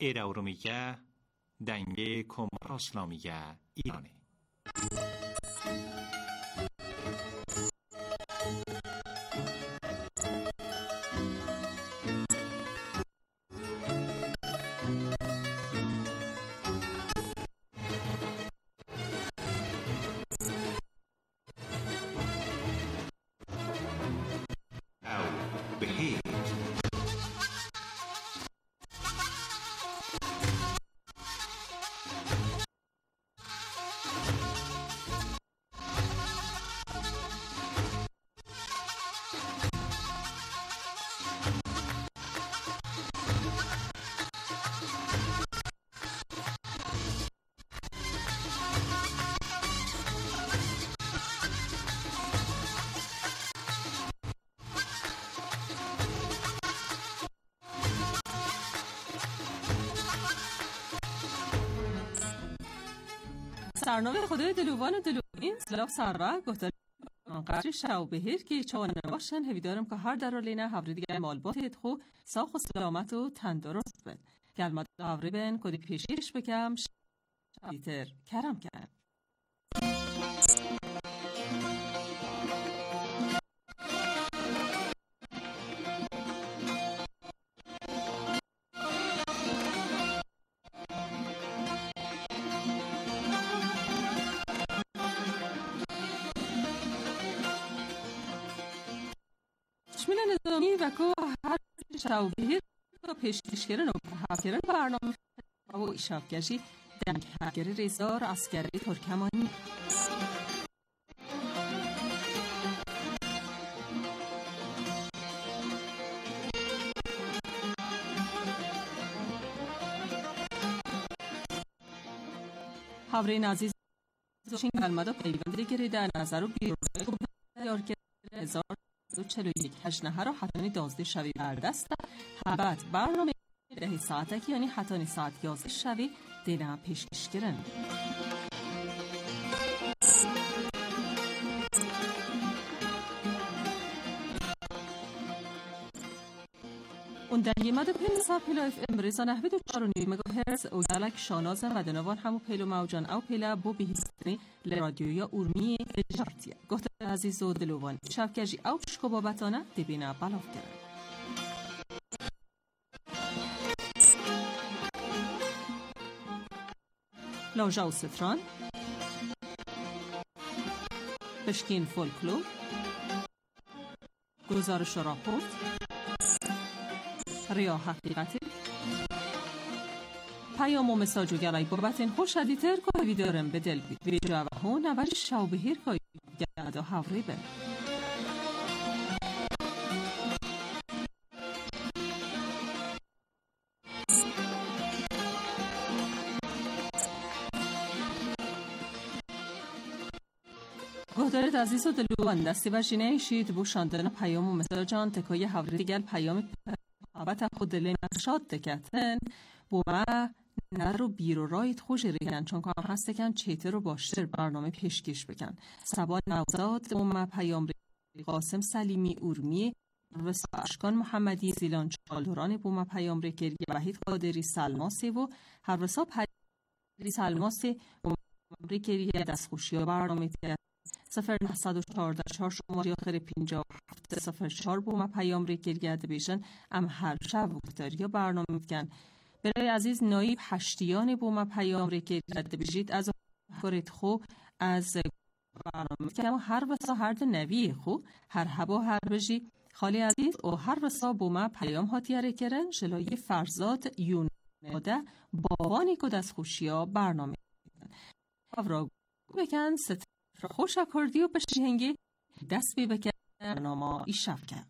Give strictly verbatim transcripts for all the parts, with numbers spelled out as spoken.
ایراورومیگه دنگه کمر اسلامیگه ایرانه. سرنامه خدای دلوان دلوین سلاف سربه گفتن قدر شو بهیر که چوانه باشن هویدارم که هر در لینه هفری دیگر مالبات خو ساخ و سلامت و تندرست بن گلمت هفری بن کدی پیشیش بکم شبیتر کرم کرد. تشمیل نظامی و که هر شو بهیر و پیشکشگرن و هفگرن برنامه و ایشافگشی دنگ هفگری ریزار اسکری ترکمانی حورین عزیز دوشین کلمه دا پیوندی گریده نظر و بیرون بیار کرده هزار و چلو یک هجنه را حتانی دازده شوی بردست حبت برنامه ده ساعتکی یعنی حتانی ساعت یازده شوی دینا پیشکش گرن. اون در یمد پیل سا پیل اف ام ریزا نحوی دو چار و نیم مگاهرتز او گلک شاناز مدنوان همو پیلو موجان او پیلا بو بهیستنی لرادیویا ارمی جارتیه گفت عزیز و دلوان شبکجی او شکو بابتانه دبینا بلاف کرن. لاجا و ستران بشکین فولکلو گزارش و راپورت ریا حقیقتی پیام و مساج و گلای بابتین خوش شدیتر که ویدیورم به دل بید ویدیو و هون اول شو بهیر که گلد و حوری بن گهدارت عزیز و دلوان دستی و جینه شید بوشاندن پیام و مساجان تکای حوری دیگر پیام محبت خود دل نشاد دکتن بو ما نرو بیرو رایت خوش ریگن چون که هم هسته کن چیتر رو باشتر برنامه پیشکش بکن سبا نوزاد بو ما پیام ری قاسم سلیمی ارمی و اشکان محمدی زیلان چالدوران بو ما پیام ری گرگی وحید قادری سلماسی و هر وسا پری سلماسی بو ما ری گرگی دستخوشی و برنامه تیه صفر نهصد و چهارده چهار شماری آخر پینجا هفت صفر چهار بو ما پیام ری گرگرده بیشن ام هر شب وقتاری یا برنامه میکن برای عزیز نایب هشتیان بو ما پیام ری گرگرده بیشید از خورید خو از برنامه میکن هر وسا هر ده نوی خو هر هبا هر بجی خالی عزیز و هر وسا بو ما پیام هاتیاره کرن شلای فرزاد یون ده باوانی که دست خوشی ها برنامه میکن افرا بکن ست خوش اکردی و بشینگی دست بی بکن برنامه ایشف کرد.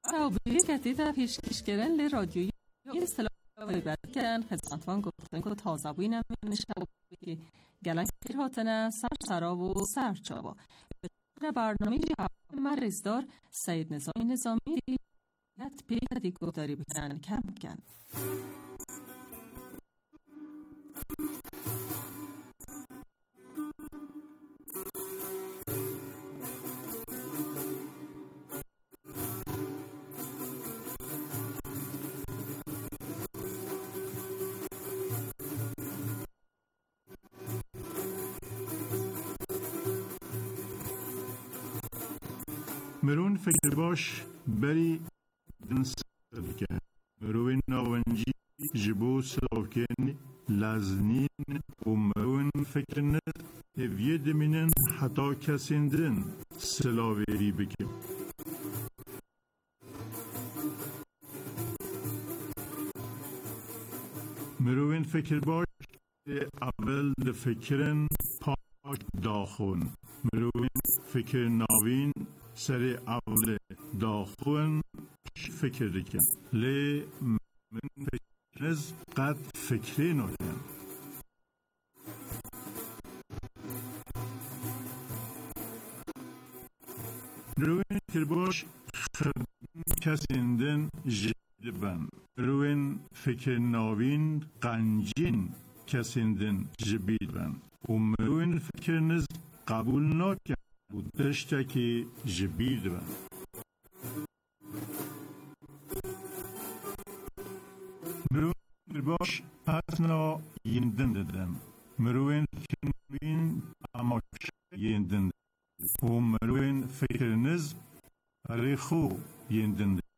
و به کتیتا پیشکشگرن ل رادیویی اصطلاح باید کردن خدمتوان گفتن که تازه بوی نمین شب که گلن خیر هاتنه سر سرا و سر چابا به برنامه من رزدار سید نظامی نظامی دیت پیتا دی گفتاری بکنن کم کن مرون فکر باش بری دنس که مرون ناونجی جبو سلاوکن لازنین و مرون فکر نه وید منن حتی کسیندن سلاویری بکن مرون فکر باش اول د فکرن پاک داخون مرون فکر ناوین سر اول داخون فکر دکن لی من فکرنز قد فکری نکن مروین فکر باش خردن کسیندن جدبن مروین فکر ناوین قنجین کسیندن جبیدبن و مروین فکرنز قبول نکن و تشتکی جبید بن مروین باش پسنا یندن دادن مروین فکرین اماش یندن و مروین فکرنز ریخو یندن دادن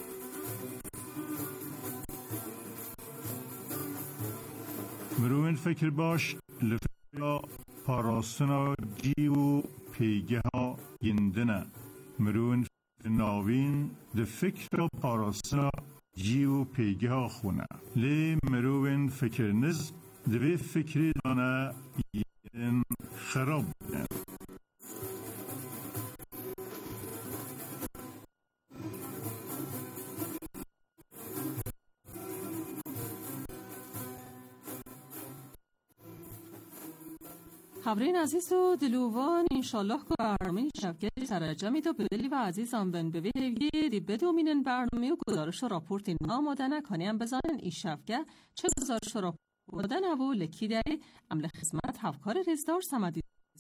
مروین فکر باش لفکر پاراستنا جیو پیگه ها یندنه مروین ناوین ده فکر و پاراستنا جیو پیگه ها خونه لی مروین فکر نز دوی فکری دانه یندن خراب بودن خبرین عزیز و دلوان انشالله که برنامه شبکه سرجمی تو بلی و عزیزان بن به ویدیو دی بدومینن برنامه و گزارش و راپورتی ناماده نکنی هم بزنن این شبکه چه گزارش و راپورت نبو لکی داری عمل خدمت هفکار رزدار سمدی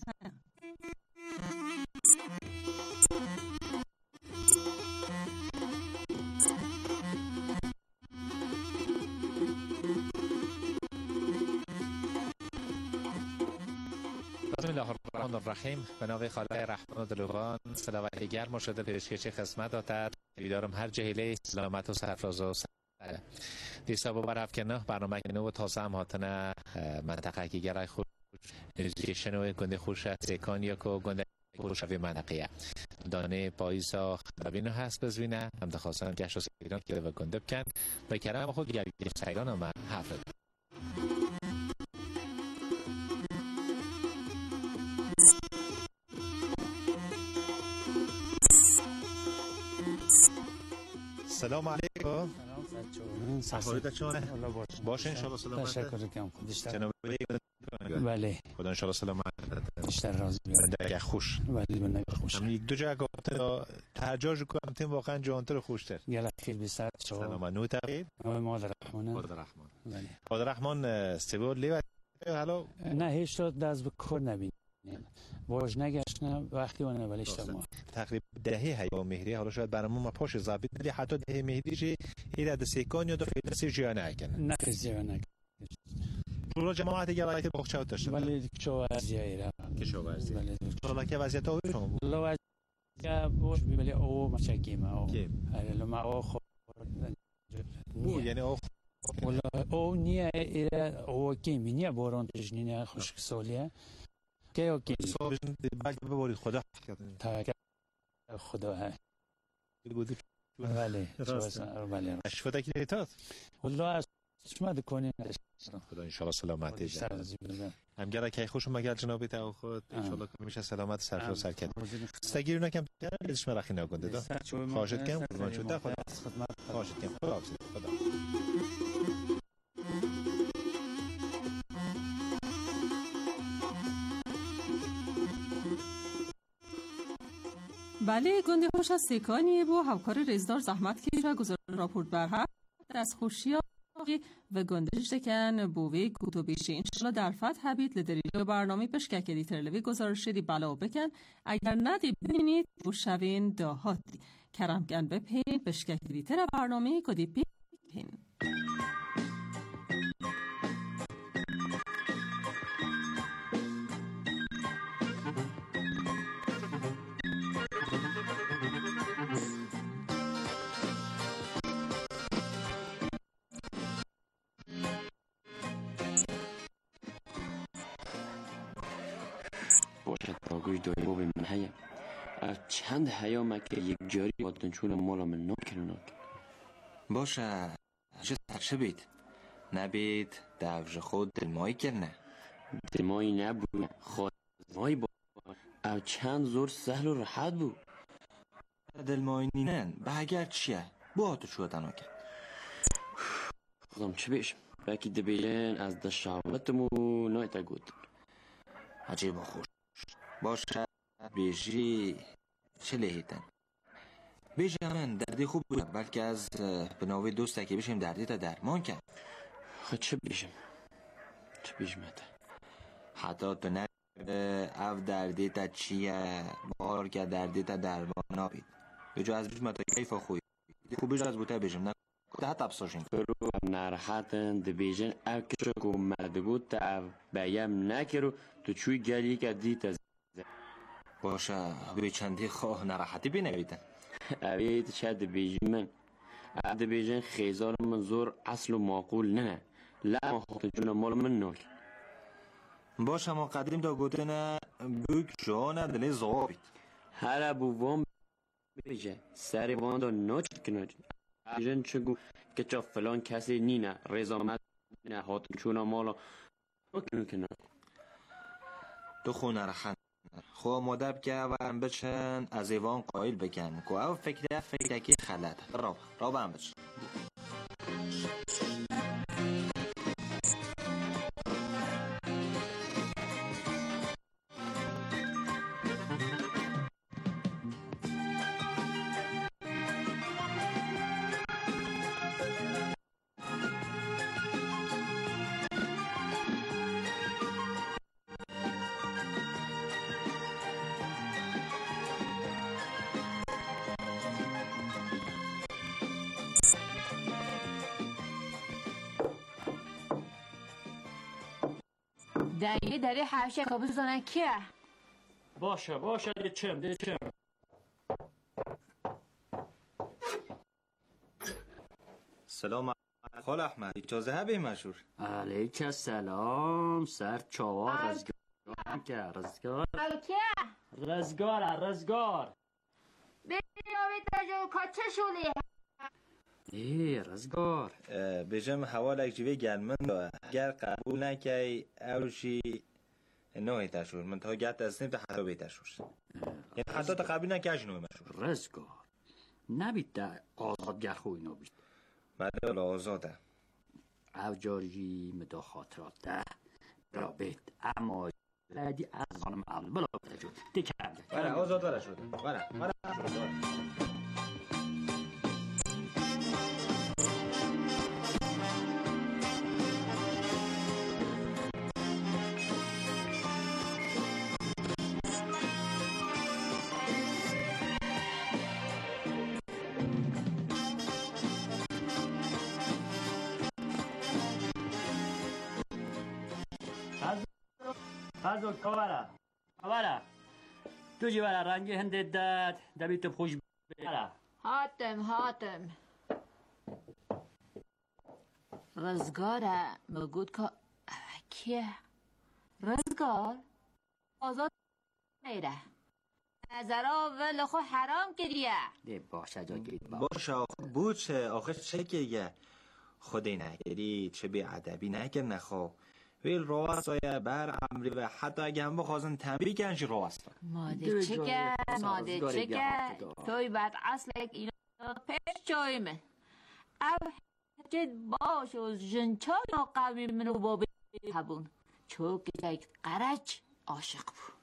بسم الله الرحمن الرحیم به نام خدای رحمان و دلوان صلوات گرم شده پیشکش خدمت دادد دیدارم هر جهیله سلامت و سرفراز و سر دیسا بابر افکنه برنامه کنه و تازه هم هاتنه منطقه که گرای خوش جیشن و گنده خوش سیکان یا که گنده خوش وی منطقه دانه پاییزا خدابینو هست بزوینه هم دخواستن گشت و سیران که و گنده بکن و کرم خود گرگی سیران هم حفظ سلام علیکم. سلام سلام. حالت چونه؟ باشه ان شاء الله سلامت. تشکر کنم خودش. جناب بله. خدا ان شاء الله سلامت. بیشتر راضی دیگه خوش. ولی من خوش. هم یک دو جا گفت ترجمه کنم تیم واقعا جانتر خوشتر. گله خیلی بیشتر شو. سلام نو تقید. مادر رحمان. مادر رحمان. بله. مادر رحمان استبور لیو حالا نه هیچ تا دست به کار نبینیم. واج نگشتم وقتی اون ولی اشتباه تقریبا دهه هیا مهری حالا شاید برامون ما پاش ضابط ولی حتی دهه مهری چه ایراد د سیکان یا د فیلس جیانه کنه نه جیانه تو جماعت دیگه که بخشاوت داشته ولی چه وضعیه که چه وضعیه ولی حالا که وضعیت او شما بود والله وضعیت بوش ولی او مشکیم او حالا ما او خود یعنی او والله او نیه او کی نیه باران تجنینه خشک سالیه که اوکی صاحب بعد ببرید خدا تا خدا ها بود بله بله اشفتا کی لیتات والله شما دکنین خدا انشالله سلامتی جناب همگر که خوش مگر جناب تا خود انشالله که میشه سلامت سرفراز سرکت استگیر نکم دلش مرخی نگنده دا خواهشت کم قربان شد خدا خواهشت کم خدا خدا بله گنده خوش از سکانی بو همکار رزدار زحمت کشا گذار راپورت برها از خوشی و گندش دکن بووی گوتو بیشی انشالله در فتح حبید لدریجو برنامه پشکه که دیترلوی گزارش دی بلا بکن اگر ندی بینید بو شوین داهاتی کرمگن بپین پشکه که دیتر برنامه کدی پین گوش دایی بابی من هیا چند هیا مکه یک جاری بادن چون مالا من نکنناک باشه چه ترشه بید نبید دوج خود دلمایی کرنه دلمایی نبود خود دلمایی با او چند زور سهل و راحت بود دلمایی نینن به اگر چیه با تو شو تنها کرد خودم چه بیشم بکی دبیلن از دشاوتمو نایتا گود عجیب و خوش باشه بیجی چه لحیتن بیجی همین دردی خوب بود بلکه از به نوی دوسته که بشیم دردی تا درمان کرد خود چه بیشم چه بیشم حتی حتی تو نرده او دردی تا چیه بار که دردی تا درمان نابید بجا از بیش متا کیفا خوی خوب بیش از بوده بیشم نه حتی بساشیم فرو نرحتن دبیجن او کشو که مردگود تا او بیم نکرو تو چوی گلی که دیت از باشه به چندی خواه نراحتی بینویدن اوید چه دبیجن من دبیجن خیزار من زور اصل و معقول نه لما خاطر جون مال من نوک باشه ما قدیم دا گوتنه بوک جانه دلی زوابید هر ابو وام بیجه سری وان دا نوچت کنه بیجن چگو که چا فلان کسی نینه رزامت نه خاطر جون مالا نوک کنه تو خونه رخن خواه مدب که ورم بچن از ایوان قایل بکن که او فکره فکره که خلط را را برم بچن دنگی داری حوشه کابوس زنن کیه؟ باشه باشه ده چم ده چم سلام خال احمد اجازه هبه مشهور علیک السلام سر چاوار رزگار که رزگار کیه؟ رزگار رزگار بیناوی تجو کچه شولی ای رزگار بجم حوالک جوی گلمن دا اگر قبول نکی اوشی نوی تشور من تا گت از نیم تا حتی بی تشور یعنی حتی تا قبول نکی اش نوی مشور رزگار نبید دا آزادگر خوی نبید بله آزاده او جاری مدا خاطرات ده رابط اما لدی از خانم اول بلا بتجو دیکرده بله آزاد وره شده بله بله فازو کاورا کاورا تو جی ولا رنگی هنده داد دبی تو خوش بیارا حاتم حاتم رزگاره مگود که کیه؟ رزگار؟ آزاد میره نظرها ولی خو حرام کریه ده باشه جا گید با باشه آخه بوچه آخه چه که خودی نگری چه بی ادبی نکر نخوا ویل رواسای بر امری و حتی اگه هم بخوازن تنبیه کنش رواستا ماده چکه ماده چکه توی بعد اصل اینا پیش جایمه او جد باش و جنچای قومی منو با بیهبون چوک یک قرچ عاشق بود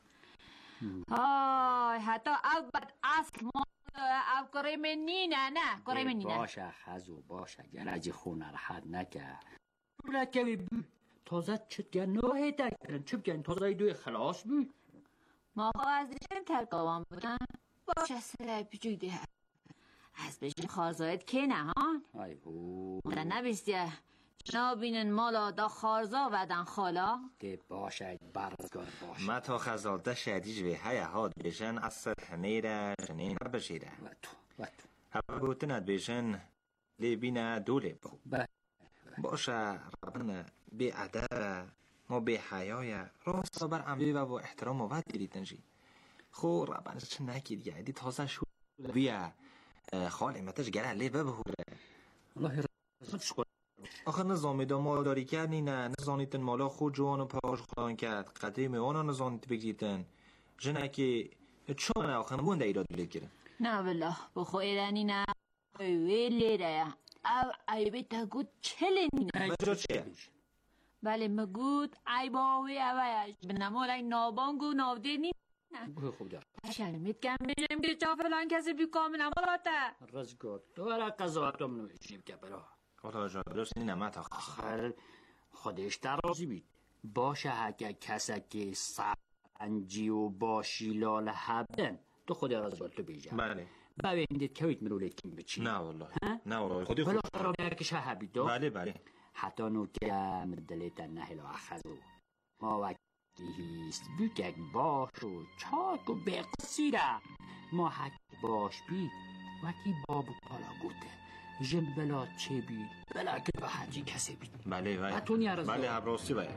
آی حتی او بعد اصل ما او کریم نینه نه کریم نینه باشه خزو باشه گرج خونه راحت نکه دولت که بی تازه چت گن نوهی تکرن چپ گن تازه دوی خلاص بی ما از دیشن ترکاوان بودن باشه سره پیچویده از بشین خارزایت که نه هان ای هو مدن نبیستیه جنابینن مالا دا خارزا ودن خالا ده باشه برزگار باشه ما تا خزالده شدیج به های هاد بیشن اصد هنیره جنین بشیره و تو و تو هوا گوتند بیشن لیبینه دوله بخو به باشه ربنا بی ادب ما بی حیای راست بر امری و با احترام و وقت گریتن جی خو ربنا چه نکید یعنی تازه شو بیا خالی متش گره لی ببهوره الله رزمتش کن آخه نظامی دا مالداری کردنی نه نزانیتن مالا خود جوان و پاش خدان کرد قدری میوانا نزانیت بگیتن جنه که چون آخه نبونده ایراد بلید کرن نه بالله بخو ایرانی نه ویلی ریا او عیبه تا گود چلنی نه بجا چیه؟ بله مگود عیباوی اویش بنمال این نابانگو نافده نی گوه خوب دار شرمیت کم بجیم که چا فلان کسی بی کامل نمالاته رزگار دوباره قضاوت هم نوشیم که برا خدا جا درست اینه ما تا آخر خودش در رازی بید باشه اگه کسی که سنجی و باشی لال حبن تو خود رازی تو بیجم بله بله اندید که وید مرولی کم بچی نه والله نه والله خودی بلا خود خرابه که شه حبید دو بله بله حتی نو که مدلیت نهل و اخذو ما وکی هیست بگگ باش و چاک و بقصیره ما حک باش بید وکی بابو پالا گوته جم بلا چه بید بلا که به حجی کسی بید بله بله اتونی عرض بله دار. عبراستی بله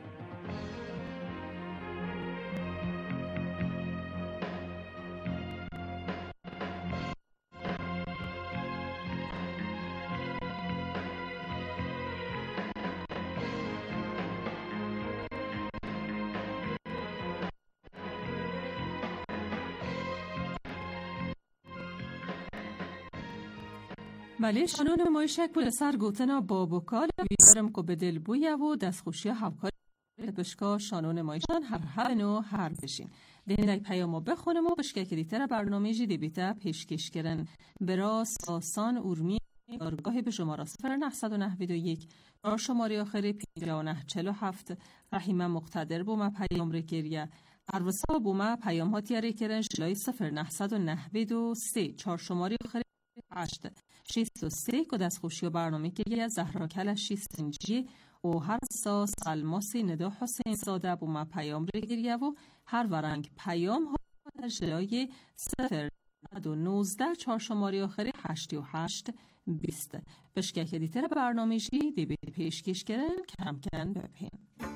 بله شانون نمایشک بود سر گوتنا بابوکال ویدارم که به دل بویه و دستخوشی همکار بشکا شانون نمایشان هر هر نو هر بشین دهنده پیامو بخونم و بشکه کلیتر برنامه جی دیبیته پیشکش کرن برا ساسان اورمی دارگاه به شماره صفر نهصد و نهود و یک را شماره آخری پینجا و نه چل و هفت رحیمه مقتدر بومه پیام رکریه عروسا بومه پیام ها تیاره کرن شلای صفر نهصد و نهود و سه چار شماره آخری هشت شیست و سه که دست خوشی و برنامه که یه زهرا کل شیستنجی و هر سا سلماسی ندا حسین زاده بو ما پیام رگیریه و هر ورنگ پیام ها در جلای صفر و نوزده چهار شماری آخری هشتی و هشت بیست بشکه که دیتر برنامه جی دی بی پیشکش کرن کم کن بپین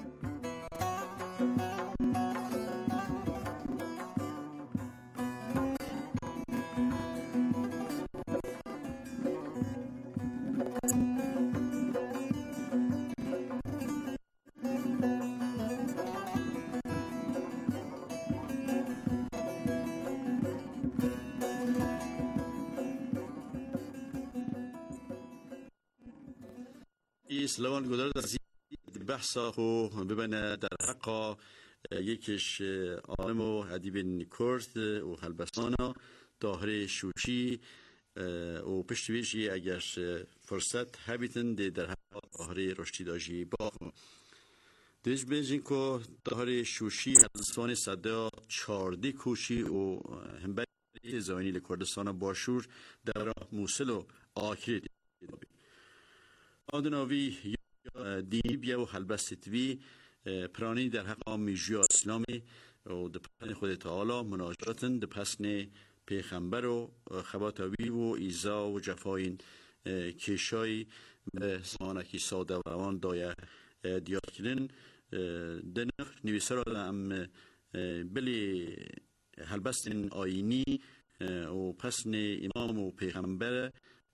سلام گذار از بحثا خو ببینه در حق یکیش عالم و ادیب کرد و هلبسانا طاهر شوشی و پشتویشی اگر فرصت هبیتن در حق طاهر رشدی داشی باخم دیش بیجین که طاهر شوشی هلبسان صدا چاردی کوشی و هم باید زمانی لکردستان باشور در موسل و آخری دابی آدناوی دینی بیا و حلبستوی پرانی در حق میجیا اسلامی و در پسن خود تعالی مناجاتن در پسن پیغمبر و خباتوی و ایزا و جفاین کشای زمانکی ساده و روان دایه دیاد کرن دنخ نویسه را هم بلی حلبستن آینی و پسن امام و پیغمبر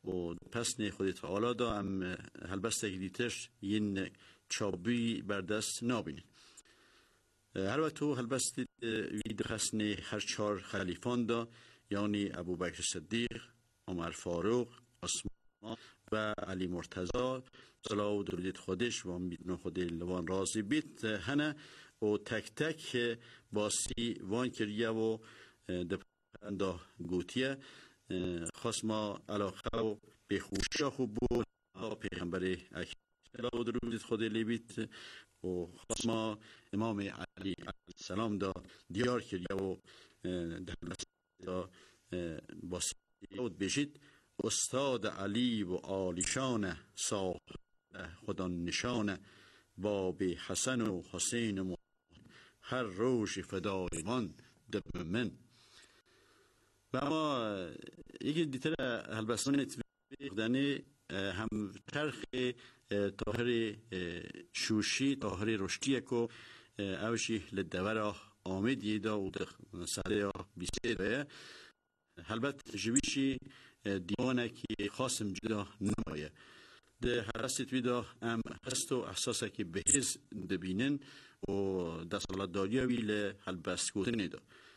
و پسن خود تعالی دا ام هلبسته که دیتش این چابی بر دست نابینید. هر وقت تو هلبسته وید خسن هر چهار خلیفان دا، یعنی ابو بکر صدیق، عمر فاروق، عثمان و علی مرتضی صلاح و درودت خودش و امیدن خود لوان راضی بیت هنه و تک تک باسی وان کریه و دپنده گوتیه خواست ما علاقه و به خوشا خوب بود پیغمبر اکرم و درودت خود لیبیت و خواست ما امام علی علیه السلام دا دیار کریه و در دا باسی بود بشید استاد علی و آلیشان صاحب خدا نشان باب حسن و حسین و هر روش فدایان دم من. و اما یکی دیتر هلبستان اتباقدنی هم ترخ طاهر شوشی طاهر رشدی که اوشی لدور آمد یدا و ساله بیسه بایه هلبت جویشی دیوانه که خاصم جدا نمایه ده هرستت ویدا ام هست و احساسه که بهز دبینن و دست الله داریا وی لحلبست گوتن ایدا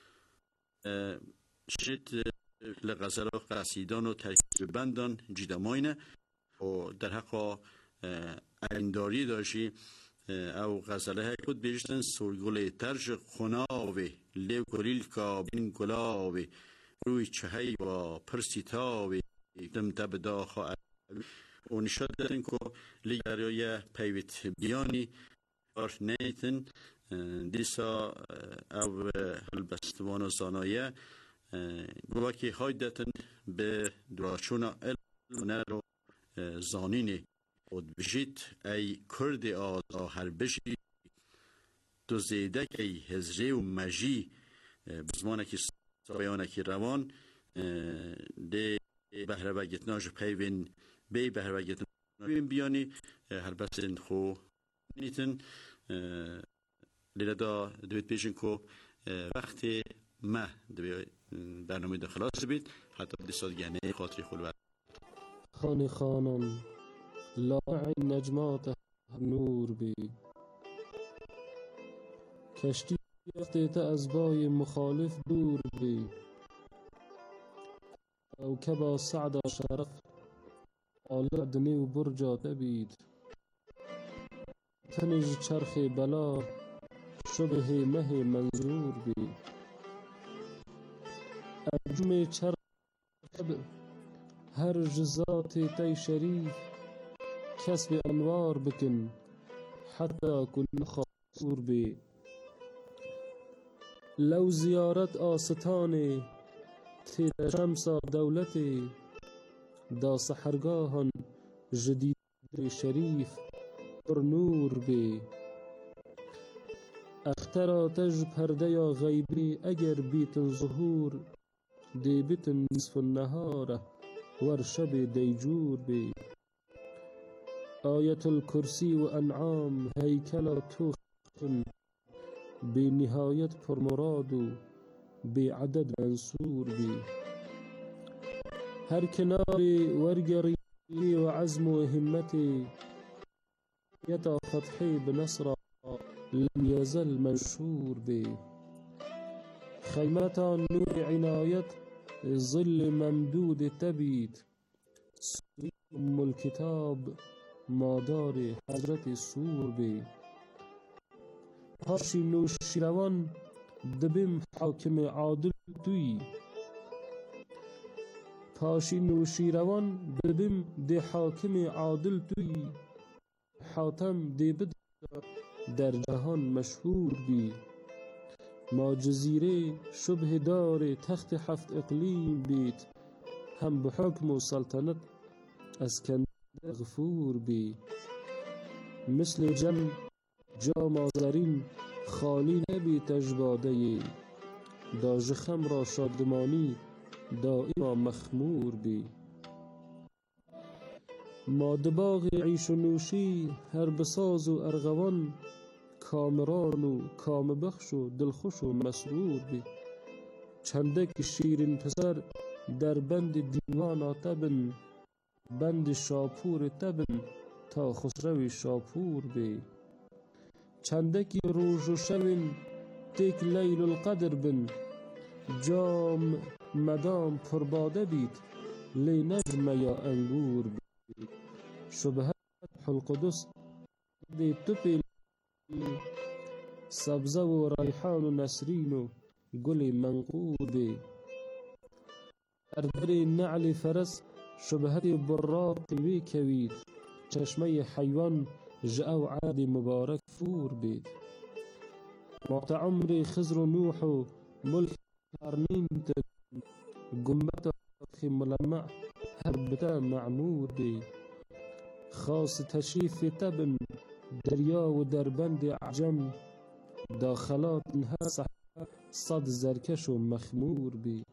شد لغزل و قصیدان و ترکیب بندان جدا ماینه و در حقا اینداری داشی او غزله ها کد بیشتن سرگل ترج خناوه لیو کلیل کا بین گلاوه روی چهی و پرسیتاوه دم دب داخا و نشاد دارن که لیگریای پیویت بیانی آرش نیتن دیسا او هلبستوان و زانایه گواکی های داتن به دراشون علم رو زانینی و بجید ای کرد آزا هر بشی دو زیده که هزره و مجی بزمانه که سایانه که روان ده بهره و گتناج پیوین بی بهره و گتناج پیوین بیانی هر بسن خو نیتن لیلا دا دوید پیشن که وقتی ما برنامه دا خلاص بید حتی بدی سادگانه خاطری خلوت خان خانم لاعی نجمات نور بی کشتی اختیت از بای مخالف دور بی او کبا سعد شرف آلع دنی و برجا تبید تنج چرخ بلا شبه مه منظور بی اجم چرخ هر جزات تی شریف کسب انوار بکن حتی کل خاصور بی لو زیارت آستان تی شمسا دولتی دا سحرگاهن جدید شریف پر نور بی اخترا تج پرده یا غیبی اگر بیتن ظهور دی بیتن نصف النهار ور شب دیجور بی آیت الکرسی و انعام هیکل توخن بی نهایت پر مراد و بی عدد منصور بی هر کناری ورگری و عزم و همتی یتا فتحی بنصر لم يزل منشور بي خيمة نور عناية ظل ممدود تبيت أم الكتاب مادار حضرت سور بي هاشي نوشيروان دبم حاكم عادل توي پاشی نوشیروان ببیم دی حاکم عادل توی حاتم دی بد در جهان مشهور بی ما جزیره شبه دار تخت هفت اقلیم بیت هم به حکم و سلطنت اسکندر غفور بی مثل جم جام زرین خالی نبی تجباده داج خم را شادمانی دائما مخمور بی ما دباغ عیش و نوشی هر بساز و ارغوان کامران و کام بخش و دلخوش و مسرور بی چندک شیرین پسر در بند دیوان آتبن بند شاپور تبن تا خسروی شاپور بی چندکی روز و شوین تک لیل القدر بن جام مدام پرباده بید لی نجم یا انگور بید شبهت القدس دی تپی سبزه و ریحان و نسرین و گل منقور بید در در نعل فرس شبهت براق وی کوید چشمه حیوان جاو عاد مبارک فور بید موت عمر خزر و نوح و ملک قرنین تن گمبت خی ملمع هربتا معمور بید خاص تشریف تبن دریا و دربند عجم داخلات انها صحبه صد زرکش و مخمور بید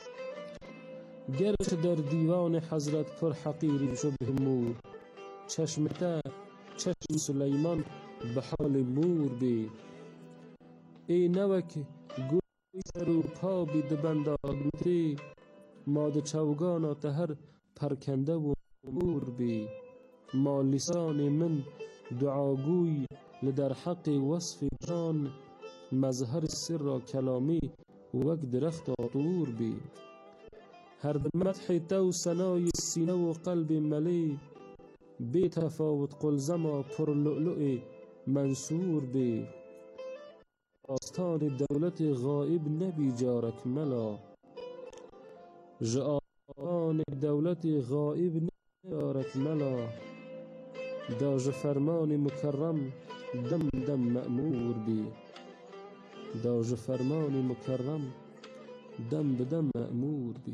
گرچه در دیوان حضرت پر حقیری شبه مور چشمتا چشم سلیمان به حال مور بید ای نوک گوی سر و پا بی دبنداغنتی ماد چوگانا تهر پرکنده و مور بید ما لسان من دعاگوی لدر حق وصف جان مظهر سر و کلامی وک درخت آطور بید هر مدح تو سنای سینه و قلب ملی بی تفاوت قلزما پر لؤلؤ منصور بی آستان دولت غائب نبی جارک ملا جآن دولت غائب نبی جارک ملا داج فرمان مکرم دم دم مأمور بی داج فرمان مکرم دم بدم مأمور بی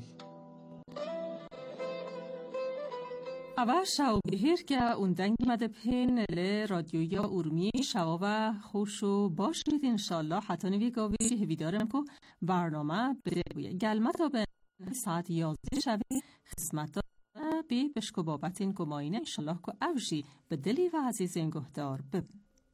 اول شاو بهیر که اون دنگ مده پین ل رادیویا اورمی شوا و خوش و باشید انشالله حتی نوی گاوی هوی دارم که برنامه بده بویه گلمه تا به ساعت یازده شبه خدمت بی بشکو بابت این گماینه انشالله که اوشی به دلی و عزیز این گهدار بب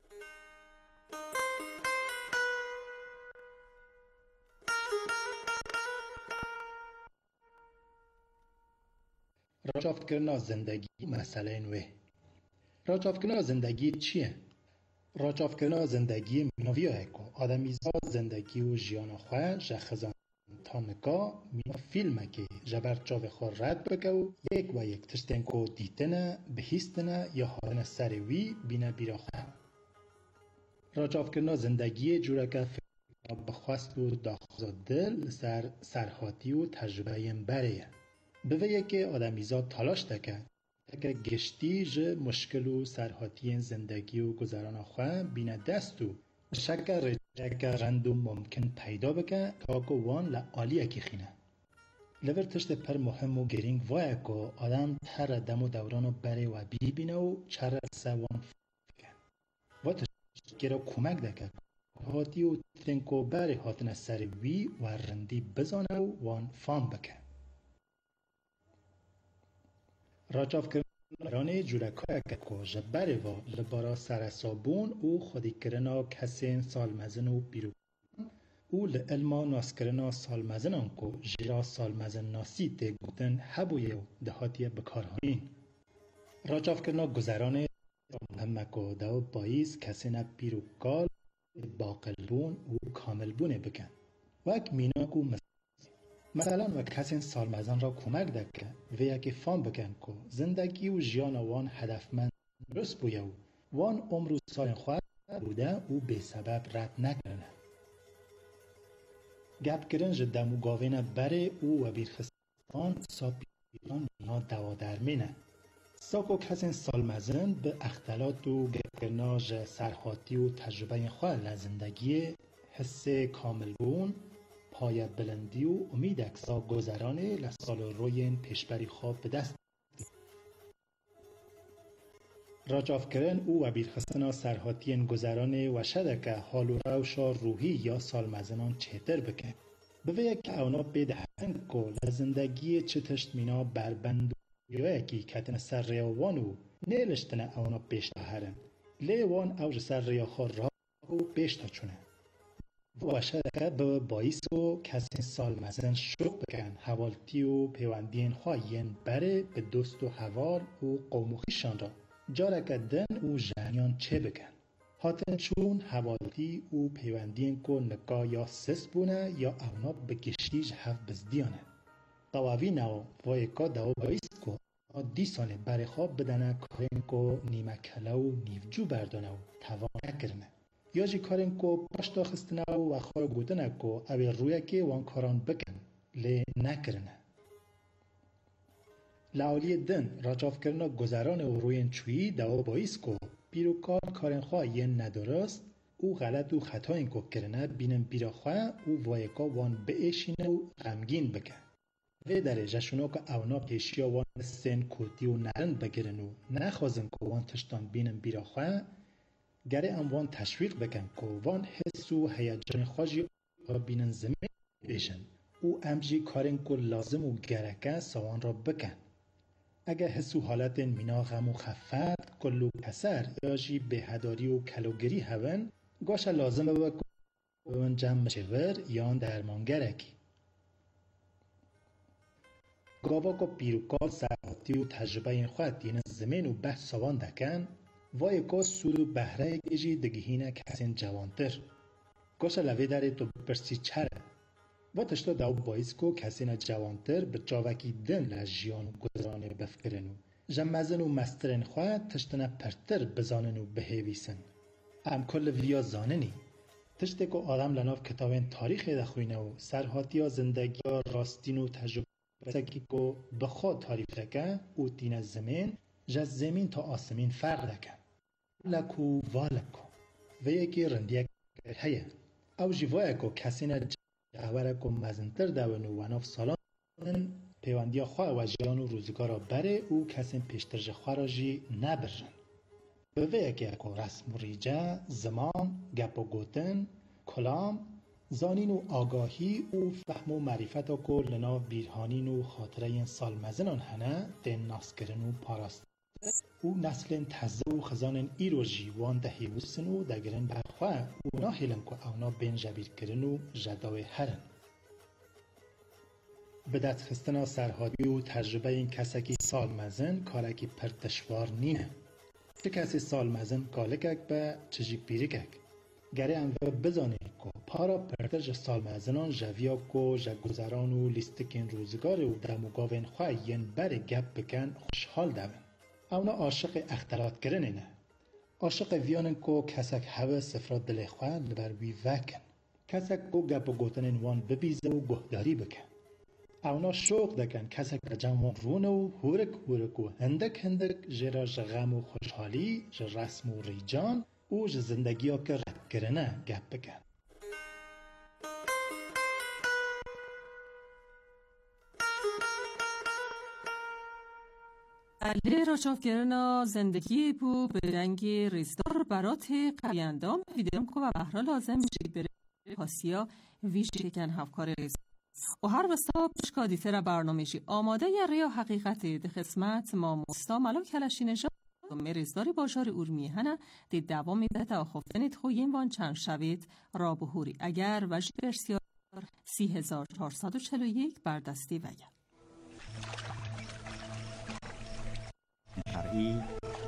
راجافت کردن زندگی مسئله نوه راجافت کردن زندگی چیه؟ راجافت کردن زندگی منویه که آدمیزا زندگی و جیان خواه جخزان تانگا مینا فیلمه که جبر جاوه خواه رد بگه و یک و یک تشتن که دیتنه بهیستنه یا هارن سروی بینه بیرا خواه راجافت کردن زندگی جوره که فکر بخواست و داخل دل سر سرحاتی و تجربه بره به که آدمیزاد تلاش دکه که گشتی جه مشکل و سرحاتی زندگی و گذران خواه بینه دست و شکر رجک رندوم ممکن پیدا بکه تا که وان لعالیه کی خینه لور تشت پر مهم و گرینگ وای که آدم تر دم و دوران بره و بی بینه و چر سوان فکه و تشت گره کمک دکه هاتی و تنکو بره هاتن سر وی و رندی بزانه و وان فام بکه راجاف کردن جورکای که جبره و لبارا سر صابون او خودی کرنا کسین سالمزن و بیرو او لعلما ناس کرنا سالمزنان که جرا سالمزن ناسی ته گوتن حبویه و دهاتیه بکارهانین راجاف کردن گذران مهمه که دو باییز کسین بیرو کال باقلبون و کاملبونه بکن وک مینا که مثلا و کسی سالمزن را کمک دکه و یکی فهم بکن که زندگی و جیان وان هدفمند درست بویه و وان عمر و سال خواهد بوده و به سبب رد نکنه گپ کرن جدمو گاوین بره او و بیرخستان ساپیران بینا دوا درمینه ساکو کسی سالمزن به اختلاط و گپ کرناج سرحاتی و تجربه خواهد لزندگی حس کامل بون پای بلندی و امید اکسا گذرانه لسال روی این پیشبری خواب به دست راجاف کرن او و بیرخستنا سرحاتی این گذرانه و شده حال و روشا روحی یا سالمزنان چهتر بکن به یک که اونا بدهن که لزندگی چه تشت مینا بربند یا یکی کتن سر ریاوانو نیلشتن اونا بیشتا هرن لیوان اوج سر ریاخار را و بیشتا چونه باشه به باعث و کسی سال مثلا شروع بکن حوالتی و پیوندین خواهین بره به دوست و حوال و قوم و خیشان را جارک دن و جنیان چه بکن هاتن چون حوالتی و پیوندین کو نکا یا سس بونه یا اونا به گشتیج هف بزدیانه دواوی نو وایکا دو باعث کو دی سانه بره خواب بدنه کارین کو نیمه کله و نیوجو بردانه و توان نکرنه یا جی کارین کو پاشتا خستنه و خار گوتنه کو اوی رویه که وان کاران بکن لی نکرنه لاولی دن راجاف کرنا گذران و روین چویی دوا باعث کو بیروکار کارن خواه یه ندرست او غلط و خطا این که کرنه بینن بیرا خواه او وایکا وان بایشینه و غمگین بکن و درجه شنو که اونا پیشیا وان سن کورتی و نرن بگرن و نخوازن که وان تشتان بینن بیرا خواه گره ام وان تشویق بکن که وان حس و هیجان خواهی بینن زمین بیشن او امجی کارن که لازم و گرکه سوان را بکن اگه حس و حالت مینا غم و خفت کلو کسر یا جی بهداری و کلوگری هون گاش لازم بکن اون جمع مشور یا درمانگرکی گاوا که پیروکار سرحاتی و تجربه این خواهد دین زمین و بحث سوان دکن وای که سود و بهره گیجی دگیهینه کسین جوانتر گاش لوی داره تو بپرسی چره و تشتا داو باعث کو کسین جوانتر به جاوکی دن لجیان و گذرانه بفکرن و جمزن و مسترن خواه تشتنا پرتر بزانن و بهیویسن ام کل ویا زاننی تشتی که آدم لناف کتابین تاریخی دخوینه و سرحاتی ها زندگی ها راستین و تجربه سکی که بخواد تاریخ دکن او دین زمین جز زمین تا آسمین فرق دکن لکو والکو و یکی رندیه هیه او جیوه که کسین جهوره که مزنتر دون و وناف سالان پیوندی خواه و جیان و روزگارا بره او کسین پیشترج خواه را جی نبرن به وی که اکو رسم و ریجه زمان گپ و گوتن کلام زانین و آگاهی او فهم و معرفت که لنا بیرهانین و خاطره این سال مزنان هنه دین ناس کرن و پاراست او نسل تزه و خزان ایرو جیوان ده هیوسن و دگرن برخواه اونا هیلن که اونا بین جبیر کرن و جداوی هرن به دست خستنا سرحادی و تجربه این کسکی سال مزن کارکی پرتشوار نینه چه کسی سال مزن کالکک به چجی پیرکک گره هم بزانه که پارا پرتج سال مزنان جویا که جگذران و لیستکین روزگار و دموگاوین خواه ین بر گپ بکن خوشحال دون اونا عاشق اختلاط کرنه نه عاشق ویانن که کسک هوا سفرات دل خواه لبر وی وکن کسک که گپ و گوتن وان ببیزه و گهداری بکن اونا شوق دکن کسک جمع رونه و هورک هورک و هندک هندک جرا غم و خوشحالی ج رسم و ریجان او ج زندگی ها که رد کرنه گپ بکن علی راچاف کرنا زندگی بو به رنگ ریزدار برات قوی اندام ویدیم که و بهرا لازم میشه بره پاسیا ویژه کن هفکار ریز و هر وستا پشکادی تر برنامهشی آماده یا ریا حقیقتی ده خسمت ما مستا ملو کلشی نجا مریزداری باشار اورمی هنه دی دوام میده تا خفتنید خویین وان چند شوید را بهوری اگر وجه برسیار سی هزار چهارصد و چهل و یک بردستی وگر شرعی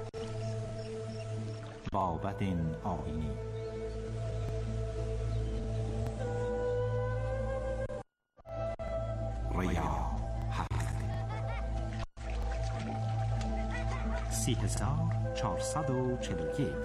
بابت آینی ریا هفت سی هزار چهارصد و چهل و یک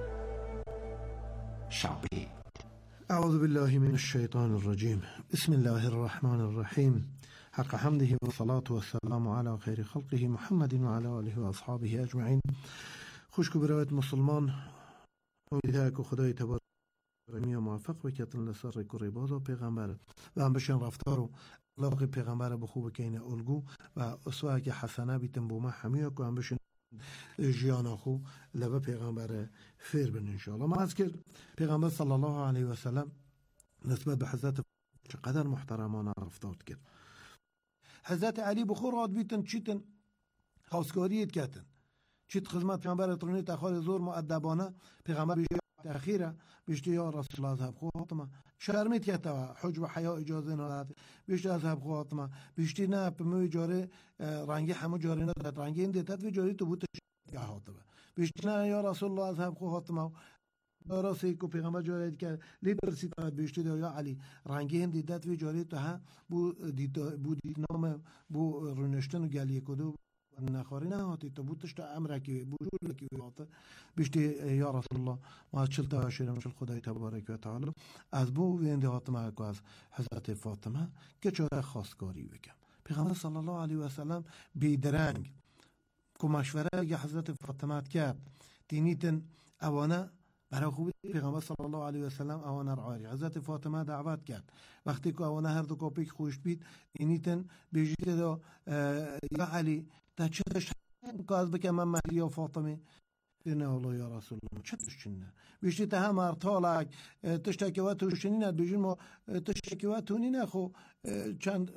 شابه. اعوذ بالله من الشیطان الرجیم. بسم الله الرحمن الرحیم. حق حمده و صلاة و السلام على خیر خلقه محمد و علی آله و اصحابه اجمعین. خوشکو برایت مسلمان امیده که خدای تبارک و موفق بکتن لسر کره باز و پیغمبر و هم بشن رفتار و اخلاق پیغمبر بخوب که این الگو و اسوه که حسنه بیتن بومه همه که هم بشن جیانا خو لبه پیغمبر فیر بن انشاءالله. ما از که پیغمبر صلی الله علیه و سلم نسبت به حضرت چقدر محترمانه رفتار کرد. حضرت علی بخوراد بیتن چیتن خواستگاریت کتن چیت خدمت پیغمبر اترونی تخوال زور مؤدبانه پیغمبر بیشه تأخیره بیشتر یا رسول الله ذهب خو فاطمه شرمیت که تا حجب حیا اجازه نداد بیشتر ذهب خو فاطمه بیشتر نه پموی جاره رنگی همه جاره نداد رنگی این دیت و جاری تو بود که فاطمه بیشتر نه یا رسول الله ذهب خو فاطمه راستی کو پیغمبر جاری که لیبرسی تا بیشتر یا علی رنگی این دیت و جاری تو ها بو دید بو دید نام بو رونشتن و گلیه کدو نخاری نه هاتی تو بودش تا امر کی بوجود کی واته بیشتر یا رسول الله ما چلتا شیرم شل خدای تبارک و تعالی از بو وینده فاطمه کو از حضرت فاطمه که چه خواستگاری بکم پیغمبر صلی الله علیه و سلم بیدرنگ کو مشوره که حضرت فاطمه کرد دینیتن اوانه برای خوبی پیغمبر صلی الله علیه و سلم اوانه رعایی حضرت فاطمه دعوت کرد وقتی که اوانه هر دو کپیک خوش بید اینیتن بیجید دو یا علی تا چطش کاز بکم من مهدی یا فاطمه نه والله یا رسول الله چطش چنه بیشتر تا هم ارتالک تشتکی و توشنینه بیجون ما تشتکی و تونینه خو چند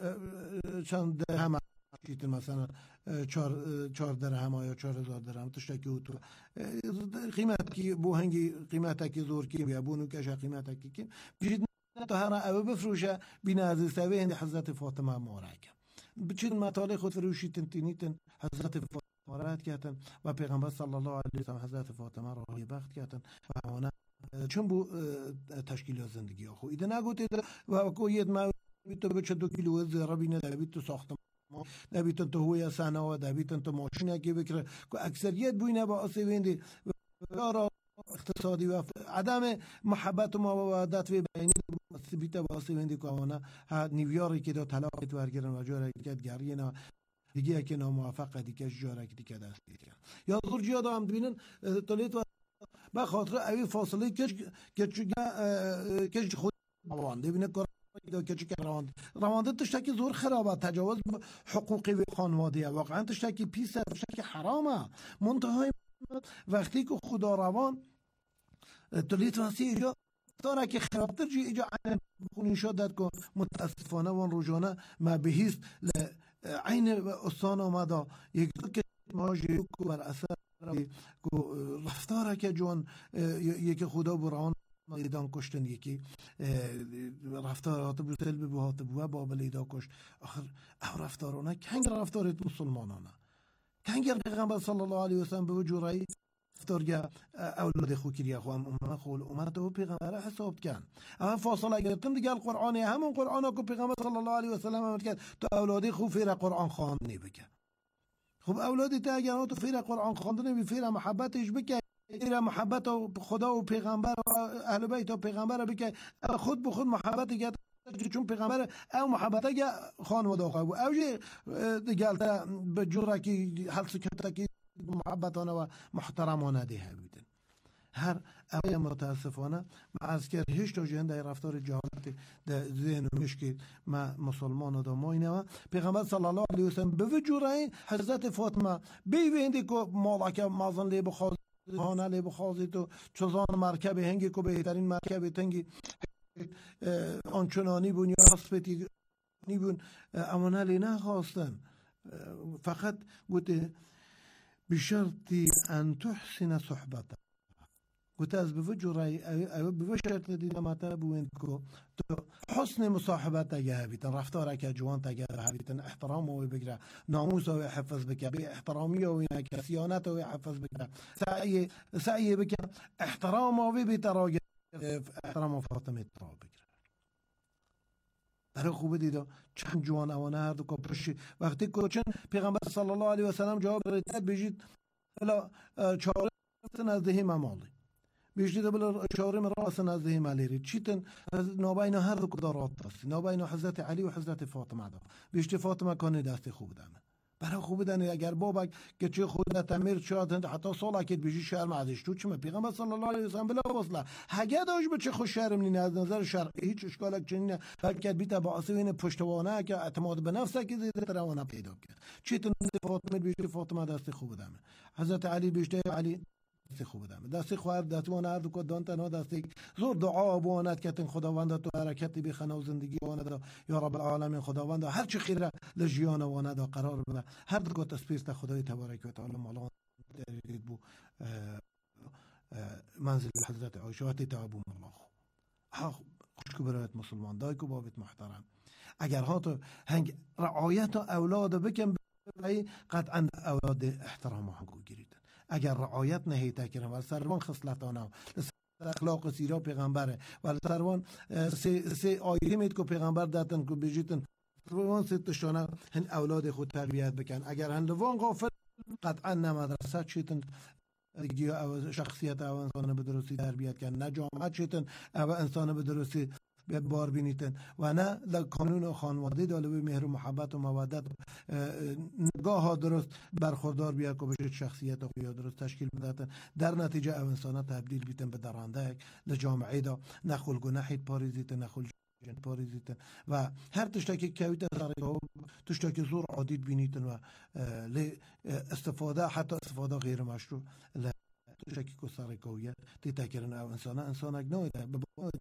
چند درهم مثلا چهار چهار درهم یا چهار هزار درهم تشتکی و تو قیمت کی بو هنگی قیمت کی زور کی بیا بونو کش قیمت کی کی بیشتر تا هر او بفروشه بینازی سوی هند حضرت فاطمه مورکه بچین مطالع خود فروشی تنتینیتن حضرت فاطمه رد کردن و پیغمبر صلی الله علیه و سلم حضرت فاطمه را بخت کردن و آنها چون بو تشکیل زندگی خو ایده نگوته و کو ید ما تو بچه دو کیلو زرا بینه دوید تو ساختمان دوید تو هوی سنا و دوید تو ماشینه که بکره کو اکثریت بوینه با اسویندی را اقتصادی و عدم محبت و مودت و بین بیت واسه وندی کونا ها نیویورک که دو طلاق تو برگردن و جوره که گری نه دیگه که ناموفق دیگه جوره که دیگه دست دیگه یا زور جیاد هم ببینن تولیت و به خاطر اوی فاصله کش کش کش خود روان ببینه کار که چه روان روان تشکی زور خرابه تجاوز حقوقی و خانواده واقعا تشکی پیس تشکی حرامه منتهای وقتی که خدا روان تولیت واسه جو داره که خرابتر جی ایجا عین خونی شدد که متاسفانه وان روزانه ما بهیست عین استان آمده یک که ما جیو که بر اثر که رفتاره که جوان یکی خدا بران ایدان کشتن یکی رفتارات بسل ببوهات بوه بابل ایدا کشت آخر او رفتارانه کنگ رفتارت مسلمانانه کنگ پیغمبر صلی الله علیه وسلم به وجورایی رفتارگه اولاد خوکیری خوام امه خول امه تو پیغمبر حساب کن اما فاصله گرفتم دیگه القرآنی همون قرآن که پیغمبر صلی الله علیه و سلم امر کرد تو اولادی خوب فیر قرآن خواندنی بکن خب اولادی تا اگر تو فیر قرآن خواندنی بی فیر محبتش بکن فیر محبت خدا و پیغمبر و اهل بیت و پیغمبر بکن خود به خود محبت گرد چون پیغمبر او محبت اگه خانواده خواه او دیگه به جوره که حل سکته که محبتانه و محترمانه دیه بیدن هر اوی متاسفانه ما از که هیچ تا جهن در رفتار جهالت در ذهن و مشکل ما مسلمان دا ما اینه پیغمبر صلی الله علیه وسلم به وجوره حضرت فاطمه بیویندی که مالک مازن لی بخوازی خانه لی بخوازی تو چوزان مرکب هنگی که بهترین مرکب تنگی آنچنانی بون یا حسبتی بون امانه لی نخواستن فقط گوته بشرط أن تحسن صحبته قلت از بوجرای او بوشرط دیدم ماتا بوینکو تو حسن مصاحبته جابیتن رفتارک جوانته جابیتن احترام و بگیره ناموس و حفظ بکه به احترامی و اینک سیانت و حفظ بکه سعی سعی بکه احترام و بتراج احترام فاطمه ترا بگیره برای خوب دیدم چند جوان اوانه هر دو کپش وقتی کوچن پیغمبر صلی الله علیه و سلم جواب رسید بجید بلا چهار نزدیه ممالی بجید بلا چهار راس نزدیه مالیری چیتن نابین هر دو کدارات دست نابین حضرت علی و حضرت فاطمه دا بجید فاطمه کنه دست خوب دامه برای خوب دانی اگر بابک که چه خود تعمیر شد حتی سال که بجی شرم ازش تو چه پیغمبر صلی الله علیه و سلم بلا وصله هگه داش به چه خوش شرم نی از نظر شرعی هیچ اشکالک چنین فکر بیت با اسوین پشتوانه که اعتماد به نفس که زیاده روانه پیدا کرد چه تو فاطمه بجی فاطمه دست خوب دامه حضرت علی بجی علی دست خوب دامه دست خوار دستوان هر دو کدان تنها دست زور دعا بوانت که خداوند تو حرکتی به خنا و زندگی واند یا رب العالمین خداوند هر چه خیره لجیان واند قرار بده هر دو تسبیح تا خدای تبارک و تعالی مولا دارید بو منزل حضرت عایشه و تتابون الله ها خوشکو برایت مسلمان دای کو بابت محترم اگر ها تو هنگ رعایت اولاد بکن بایی قطعا اولاد احترام هنگو گیریدن اگر رعایت نهیتا کرن و سروان خصلتانا اخلاق سیرا پیغمبره و سروان سه, سه آیه مید که پیغمبر داتن که بجیتن سروان سه تشانه هن اولاد خود تربیت بکن اگر هن لوان غافل قطعا نه مدرسه چیتن دیگه او شخصیت او انسان به درستی تربیت کن نه جامعه چیتن او انسان به درستی به بار بینیتن و نه در قانون و خانواده داله به مهر و محبت و مودت نگاه ها درست برخوردار بیا که بشه شخصیت و خویا درست تشکیل بداتن در نتیجه او انسان تبدیل بیتن به درنده لجامعه دا نخل گناحید پاریزیتن نخل جن پاریزیتن و هر تشتاکی کویت سرگاه تشتاکی زور عادید بینیتن و استفاده حتی استفاده غیر مشروع تشتاکی که سرگاهیت تیتا کرن او انسان انسان اگنای ده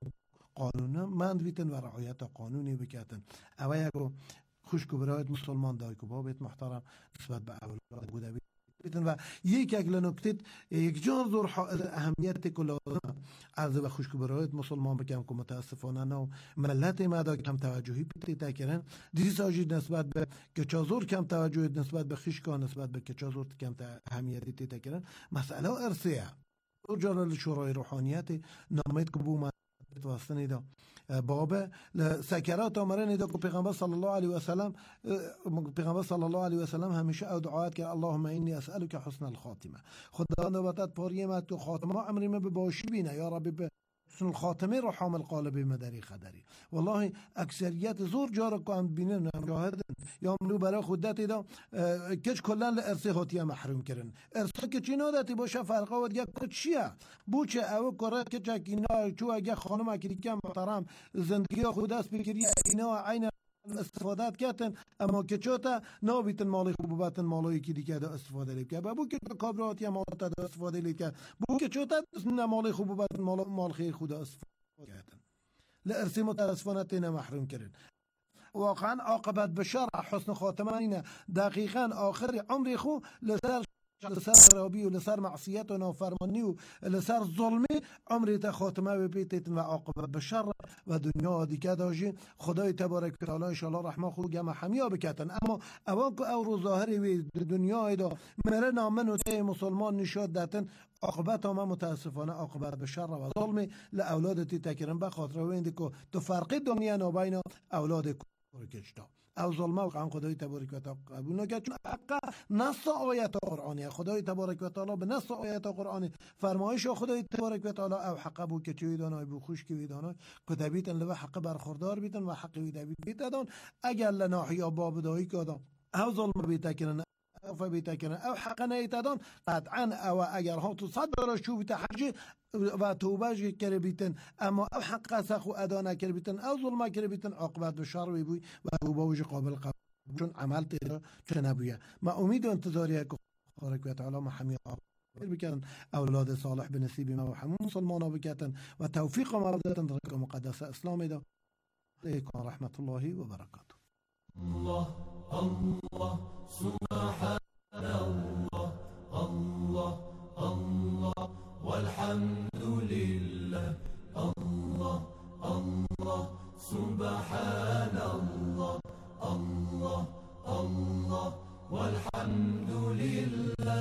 قانون مند بیتن و رعایت قانونی بکتن او یکو خوشکو برایت مسلمان دای که بابت محترم نسبت به اولاد بوده بیتن و یک یک لنکتید یک جان زور اهمیت که لازم عرض و خوشکو برایت مسلمان بکم که متاسفانه نو ملت مادا کم توجهی بیتیتا کرن دیس آجی نسبت به کچازور کم توجهی نسبت به خیشکان نسبت به کچازور کم اهمیتی تیتا کرن مسئله ارسیه جلال شورای روحانیت نامید که بوم تواسطه دا باب سکرات آمره نیدا که پیغمبر صلی الله علیه و سلم پیغمبر صلی الله علیه و سلم همیشه او دعایت که اللهم اینی اسألک حسن الخاتمه خدا نوبتت پاریمت تو خاتمه امری من بباشی بینه یا ربی به حسن الخاتمه رو حامل قالب مدری خدری والله اکثریت زور جارا که هم بینن مجاهدن یا منو برای خودت دا کچ کلن لارسی هاتیه محروم کرن ارسی که چی نادتی باشه فرقه و دیگه کچیه بوچه او کاره که چک اینا چو اگه خانم اکری که محترم زندگی خود است بکری اینا عین استفاده کردن اما که چوتا نابیتن مالی خوب باتن مالایی که دیگه دا استفاده لیب کرد بو که کابراتی مالات دا استفاده لیب کرد بو که چوتا مالی خوب باتن مال مال خیر خود استفاده کردن لارسی متاسفانه تینا محروم کردن واقعا عاقبت به شر حسن خاتمه اینه دقیقا آخر عمری خو لسر لسر خرابی و لسر معصیت و نافرمانی و لسر ظلمی عمری تا خاتمه و بیتیتن و عاقبت به شر و دنیا دیگه داشی خدای تبارک و تعالی ان شاء الله رحمه خو جمع حمیا بکتن اما اون که او رو ظاهری و دنیا دا مره نامن و ته مسلمان نشاد داتن عاقبت هم متاسفانه عاقبت به شر و ظلمی لاولادتی تکرم به خاطر ویندی که تو فرق دنیا نابین اولاد کشتا او ظلمه و قان خدای تبارک و تعالی قبول نکرد چون حقا نص آیات قرآنی خدای تبارک و تعالی به نص آیات قرآنی فرمایش خدای تبارک و تعالی او حقا بو که چوی دانای بو خوش که وی دانای کتابیتن لو حق برخوردار بیتن و حق وی دوید بیتدان اگر لناحی باب دایی که دان او ظلم بیتکنن او فبیتکنن او حق نیتدان قطعا او اگر ها تو صد براش چوبی تحجی و توبهش کرده بیتن اما او حق سخو ادا نکرده بیتن او ظلمه کرده بیتن عاقبت به شر بوی و توبهش قابل قبول چون عمل تیرا چه نبویه ما امید و انتظاریه که خارق و تعالی محمی بکن اولاد صالح به نصیب ما و همون مسلمان بکتن و توفیق ما بدتن در مقدس اسلامی دا علیکم رحمت الله و برکاته الله الله سبحان الله الله الله والحمد لله الله الله سبحان الله الله الله والحمد لله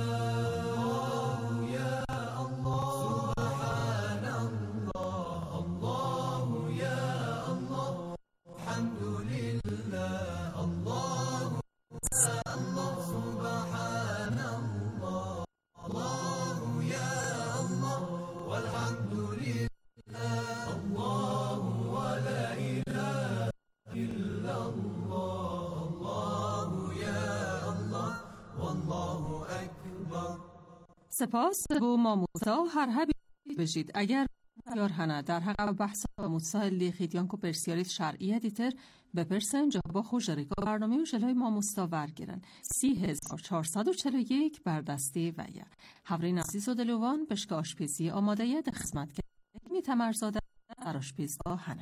يا الله سبحان الله الله يا الله الحمد لله الله يا الله سبحان الله الله يا الله والحمد لله الله ولا إله إلا الله الله يا الله والله أكبر. سپاس بو ماموسا هر هبی بشید اگر یار هنه در حق بحث ماموسا لیخیدیان کو پرسیاریت شرعیه دیتر بپرسن جواب خوش ریکا برنامه و جلوی ماموسا ورگیرن سی هزار چهارصد و چهل و یک بردستی ویه حوری نسیز و دلوان بشک آشپیزی آماده یه ده خدمت که می تمرزاده در آشپیزگاه هنه.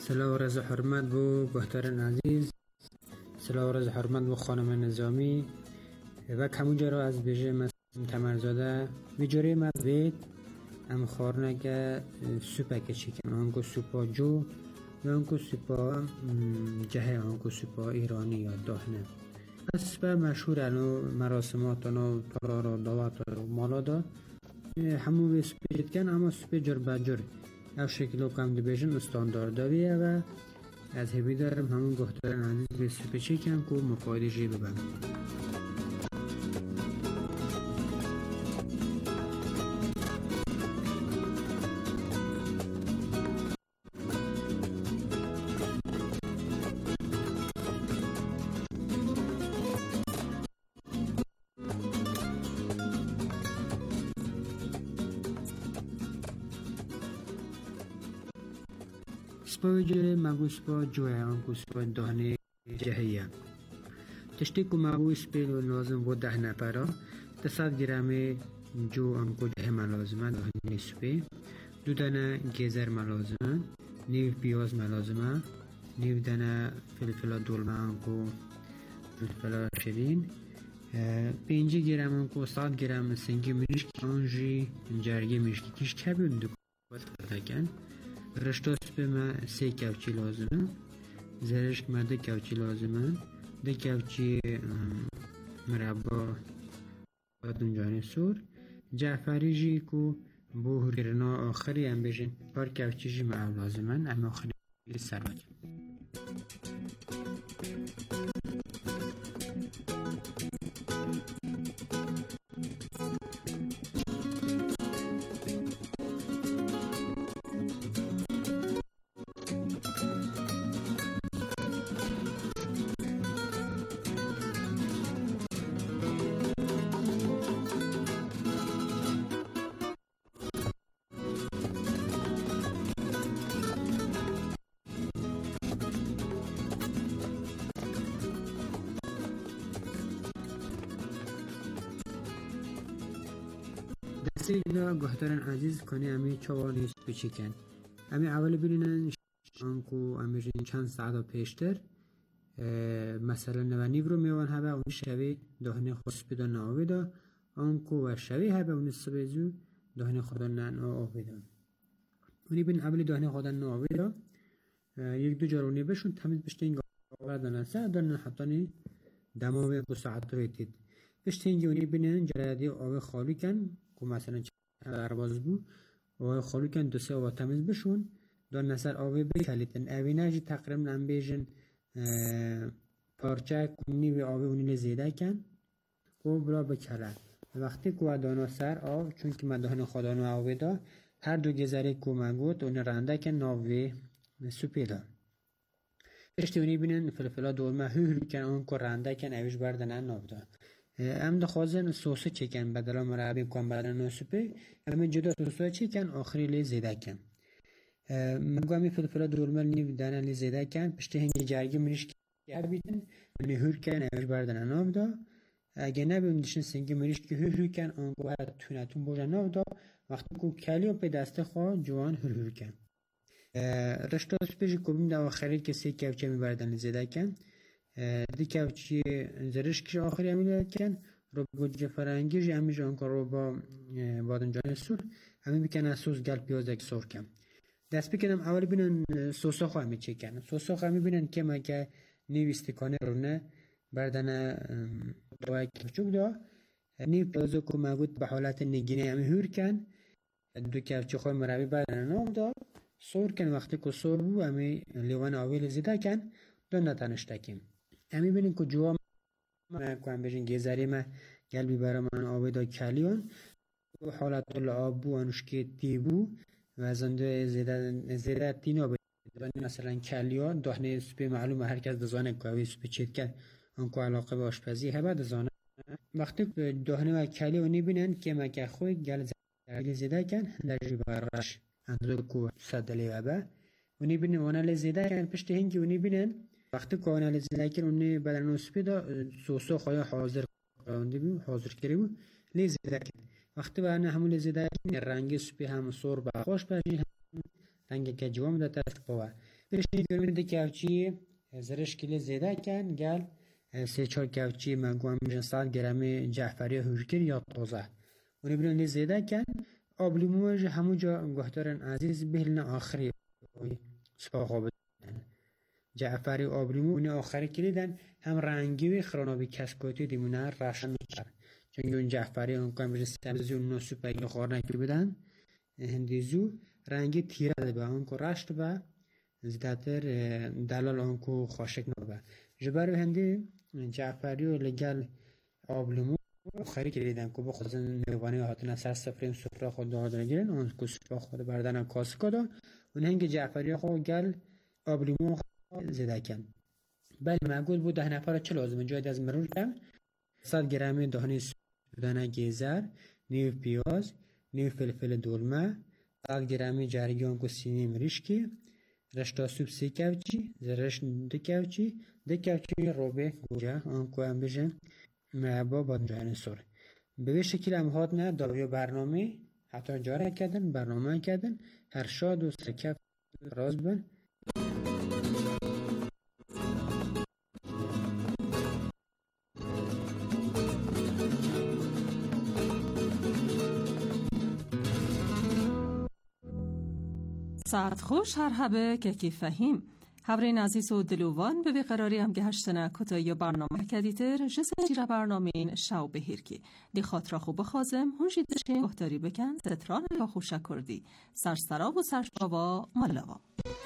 سلام و رضا حرمت بو گهتران عزیز، سلام و رضا حرمت بو خانم نظامی و همونجا رو از بیجه مسلم تمرزاده بیجوری ما بید ام خورنه که سوپا که چیکن آنکو سوپا جو و آنکو سوپا جهه آنکو سوپا ایرانی یا دهنه سوپا مشهور انو مراسمات انو ترار و دوات و مالا دا همون به سوپا جد اما سوپا جر بجر او شکلو کم دی بیشن استاندارداریه و از هبی دارم همون گهتران عزیز به سوپا چیکن که مقایده جی ببن. سپا جره مگو سپا جوه آنکو سپا دهنه جهیه تشتی که مگو سپیل و لازم بود ده نفره تصد گرم جو آنکو جهه ملازمه دهنه سپی دو دانه گیزر ملازمه نیو پیاز ملازمه نیو دانه فلفل دولمه آنکو فلفل شیرین پنج گرم آنکو صد گرم سنگی مریشک آنجی جرگی مریشکی کش کبی اندو کن رشته سپی ما سه کفچی لازمه زرشک ما ده کفچی لازمه ده کفچی مربا بادنجانی سور جعفری جی کو بو هرنا آخری هم بشن پر کفچی جی ما لازمه اما آخری سراج سیلا گهتران عزیز کنی امی چوانی سپیچی کن امی اول بینن آنکو امی جین چند ساعت پیشتر مثلا نوانی رو میوان هبه اون شوی دهنه خسبی دا ناوی دا آنکو و شوی هبه اون سبزو دهنه خدا ناوی دا اونی بین اول دهنه خدا ناوی دا یک دو جارونی بشون تمیز بشته این گاه دانه سه دانه حبتانی دماوی دو ساعت رو ایتید بشته اینگه اونی بینن جرادی آوی خالی کن که مثلا درباز بو و خالی کن دو سه آوا تمیز بشون دون نصر آوی بکلیتن اوی نجی تقریبا هم بیشن پارچه کنی و آوی اونی زیده کن و بلا بکله وقتی که دانا سر آو چون که مدهن خدانو آوی دا هر دو گذاری که مگود اون رنده کن ناوی سوپی دا اشتی اونی بینن فلفلا دولمه هو کن اون که رنده کن اویش بردنن ناو دا ام ده خوازن سوسه چکن بدلا مرابی کن بدلا نوسپی ام جدا سوسه چکن آخری لی زیده کن مگو امی فلفلا دولمل نیو دانه لی زیده کن پشتی هنگی جرگی مریش که بیتن منی هور کن اوش بردن ناو دا اگه نبیم دیشن سنگی مریش که هور هور کن آنگو هر تونتون بوجه ناو دا وقتی که کلیو پی دست خواه جوان هور هور کن رشته سپیجی کبیم دا آخری که سی کفچه می بردن لی زیده کن دی کفچی زرشکش آخری همی کن رو گوجه فرنگی جی همی جان که رو با بادنجان سور همی بکنن سوس گل پیاز اک سور کن دست بکنم اول بینن سوسا خو همی چه کن سوسا خو همی بینن که ما که نیو استکانه رو نه بردن دوای کفچوک دا نیو پیازو که موجود به حالت نگینه همی هور کن دو کفچی خو مرابی بردن نام دا سور کن وقتی که سور بو همی لیوان آویل زیده کن دو نتانشتکیم امی بینیم که جوا ما کنم بشین گذری ما قلبی برای من آبی دا کلیون و حالت آب بو آنوش که تی بو و زنده زیده زیده تین آبی مثلا کلیون دهنه سپی معلومه هر کس دزانه که سپی چید که آنکو علاقه به آشپزی هبه دزانه وقتی دهنه و کلیونی بینن که ما که خوی گل زیده زیده کن درجی برش اندو کو صدلی هبه ونی بینن وانا لزیده کن پشت هنگی ونی بینن وقتی که آنها لزیده کن اونی بدن نسبی دا سوسو خواهی حاضر کنده بیم حاضر کری بیم لزیده کن وقتی به آنها همون لزیده کن رنگی سپی هم سور با خوش باشی هم رنگی که جوام دا تست قوه بشی گرمه ده کفچی زرش کلی زیده کن گل سه چهار کفچی مگوام میشن صد گرم جعفری هوشگر یا تازه اونی برون دی زیده کن آبلیموش همو جا گهترن عزیز بهلن آخری سپاقا بدن جعفری و آبلیمو اونی آخری کلیدن هم رنگی و خرانابی کسکاتی دیمونه رشن میکر چون اون جعفری اون کم بشه سبزی اون نو سپاقی خورنکی بدن هندیزو رنگی تیره به اون که رشت به زیادتر دلال اون که خوشک نبه جبر هندی جعفری و لگل آبلیمو آخری کلیدن که بخوزن نوانی هاتن سر سفرین سفره خود دادن گیرن اون که سفره خود بردن کاس کدا اون هنگ جعفری خود گل آبلیمو زیده کن بله معقول بود ده نفر چه لازمه جاید از مرور کم صد گرمی دهنی سودانه گیزر نیو پیاز نیو فلفل دولمه صد گرمی جرگیان که سینی مریشکی رشتا سوب سی کوچی زرش دو کوچی دو کوچی روبه گوجه آن که هم بشه مربا با جهان سور به شکل هم هات نه داوی برنامه حتی جاره کردن برنامه کردن هر شاد و سرکف راز بن ساعت خوش هر هبه که کی فهیم هبرین عزیز و دلوان به قراری هم که هشتنه کتایی برنامه کدیتر جسه جیره برنامه این شو بهیر کی دی خاطر خوب خازم هنجی دشین گهداری بکن ستران با خوشه کردی سرسرا و سرشبا ملوا